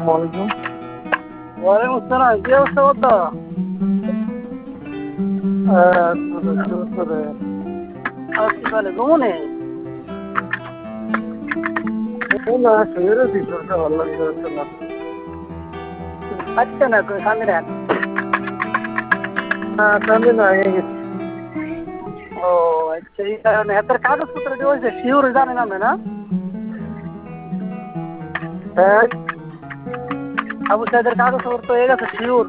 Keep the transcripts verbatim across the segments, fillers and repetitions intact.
আলাইকুম। ওয়ালাইকুম আসসালাম। কি অবস্থা বলতো? হসপিটালে ঘুমনে? না শুয়ে রয়েছি, শরীরটা ভালো লাগছে না। আচ্ছা না কান্দে না। না কান্দে না, আগে গেছি। ও আচ্ছা, এই কারণে এত কাগজপত্র দিয়ে হয়েছে শিওর জানে না না? হ্যাঁ আবু সাইদের কাগজপত্র হয়ে গেছে শিওর?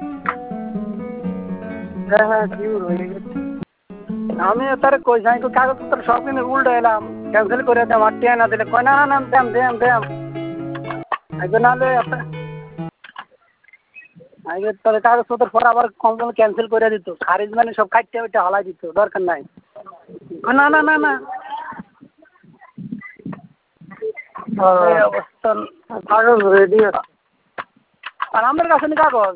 হ্যাঁ হ্যাঁ শিওর হয়ে গেছে। আমি তার কই যাই কাগজপত্র সব কিনে উল্টো এলাম, ক্যান্সেল করে দাম আর টিয়া না দিলে কয় না না দেম দেম দেম আগে নাহলে আগে তাহলে কাগজপত্র পরে আবার কম ক্যান্সেল করে দিত, খারিজ মানে সব কাটতে ওইটা হলাই দিত, দরকার নাই। না না না না এই অবস্থা। কাগজ রেডি আছে। আর আমার কাছে নি কাগজ?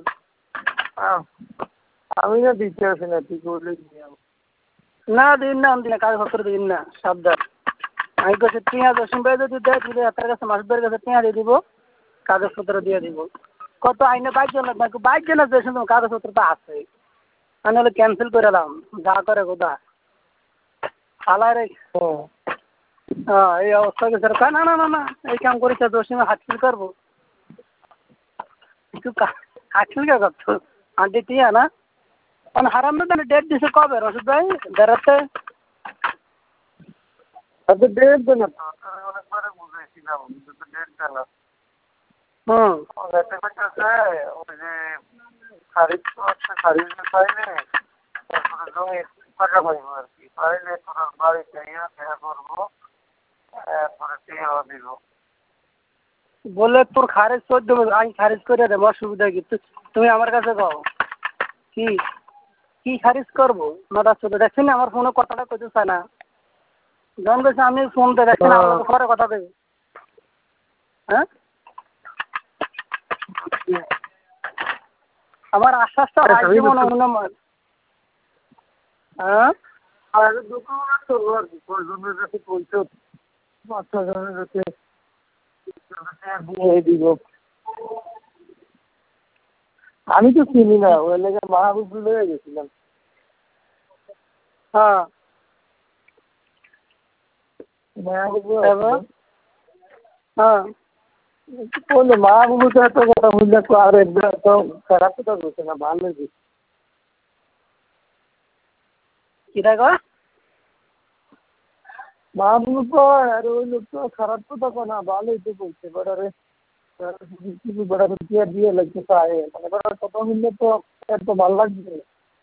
আমি না দিতে আসি না, তুই করলে না দিন না দিন না কাগজপত্র দিন না, সাবধান। আমি কাছে টিয়া দশম পেয়ে যদি দেয় দিলে তার কাছে মাসুদের কাছে টিয়া দিয়ে দিব, কাগজপত্র দিয়ে দিব। কত আইনে বাইক জন লাগবে, বাইক জন আছে তোমার কাগজপত্র তো আছে, আমি হলে ক্যান্সেল করে এলাম, যা করে কোথা হালায় রে। হ্যাঁ এই অবস্থা স্যার না না না না এই কাম করেছে দশমে হাটফিল করবো একটু হাটফিল কে করতো আন্টি টিয়া না হারাম না ডেট দিছে কবে রসদ ভাই বেড়াতে? আচ্ছা ডেট দেন না, অনেকবারে বুঝাইছিলাম ডেট দেন না। হুম ওই যে খারিজ করছে, খারিজ পাইলে তারপরে জমি টাকা পাইব আর কি, পাইলে তোর বাড়িতে ইয়ে দেখা করবো, তারপরে টিয়াও দিব। বলে তোর খারিজ করে দেবো, আমি খারিজ করে দেবো, অসুবিধা কি? তুমি আমার কাছে কও কি কি খারিজ করবো? নটা চোদ্দ দেখছি না আমার ফোনে কথাটা কইতে চায় না, যখন গেছে আমি ফোনতে দেখছি না আমার ঘরে কথা দেবে। হ্যাঁ আমার আশ্বাসটা রাখ দিব না মনে হয়। হ্যাঁ আর দোকান করবো আর কি, কয়জনের কাছে পয়সা বাচ্চা জনের কাছে দিয়ে দিব। আমি তো চিনি না, ওই লেগে মাহবুব লয়ে গেছিলাম। হ্যাঁ মাহবুব হ্যাঁ বললো মাহবুব তো এত কথা বুঝলে তো আর একবার তো খারাপ কথা বলছে না, ভালো গেছে। কিরা কয় মাহবুব আর ওই লোক তো খারাপ কথা না, ভালোই তো বলছে বেড়ারে কিছু বেড়ারে দিয়ে দিয়ে লাগছে পায়ে, মানে বেড়ার কথা শুনলে তো এত ভালো লাগছে।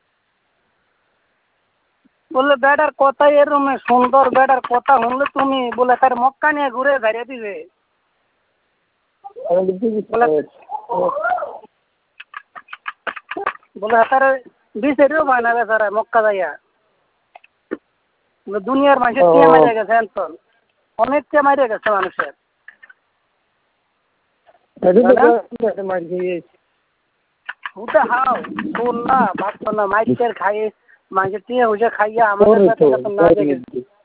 বললে বেটার কথা এরম সুন্দর, বেটার কথা শুনলে তুমি বলে তার মক্কা নিয়ে ঘুরে ঘাড়িয়ে দিবে। বলে তার বিচেরিও পায় না বেচারা মক্কা যাইয়া, দুনিয়ার মানুষের টিয়া মারিয়া গেছে এনতন, অনেক টিয়া মারিয়া গেছে মানুষের। ওটা হাও শোন না বাচ্চা না মাইকের খাইয়ে মানুষের টিয়া হুসে খাইয়া আমাদের না দেখেছি।